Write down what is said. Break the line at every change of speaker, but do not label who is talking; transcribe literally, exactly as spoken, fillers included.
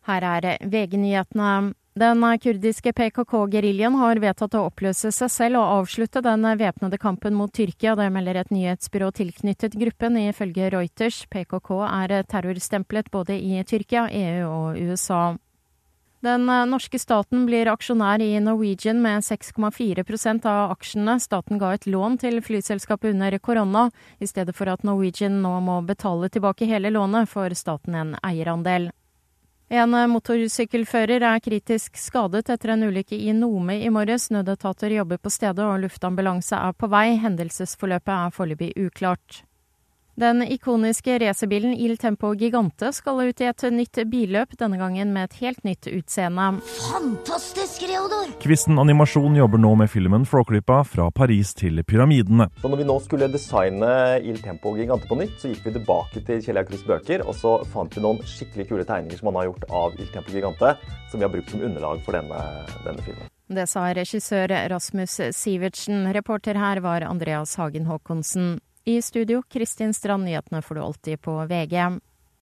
Her er V G-nyhetene. Den kurdiske P K K-geriljen har vedtatt å oppløse seg selv og avslutte den væpnede kampen mot Tyrkia. Det melder et nyhetsbyrå tilknyttet gruppen. Ifølge Reuters, P K K er terrorstemplet både i Tyrkia, E U og U S A. Den norske staten blir aksjonær i Norwegian med seks komma fire prosent av aksjene. Staten ga et lån til flyselskapet under korona, i stedet for at Norwegian nå må betale tilbake hele lånet for staten en eierandel. En motorsykkelfører er kritisk skadet etter en ulykke i Nome i morges. Nødetater jobber på stedet og luftambulanse er på vei. Hendelsesforløpet er foreløpig uklart. Den ikoniske racerbilen Il Tempo Gigante skal ut i et nytt billøp, denne gangen med et helt nytt utseende.
Fantastisk, Reodor!
Kvisten Animasjon jobber nå med filmen Flåklypa fra Paris til Pyramidene.
Så når vi nå skulle designe Il Tempo Gigante på nytt, så gikk vi tilbake til Kjell Aukrust bøker, og så fant vi noen skikkelig kule tegninger som han har gjort av Il Tempo Gigante, som vi har brukt som underlag for denne, denne filmen.
Det sa regissør Rasmus Sivertsen. Reporter her var Andreas Hagen Håkonsen. I studio, Kristin Strand, nyhetene får du alltid på V G.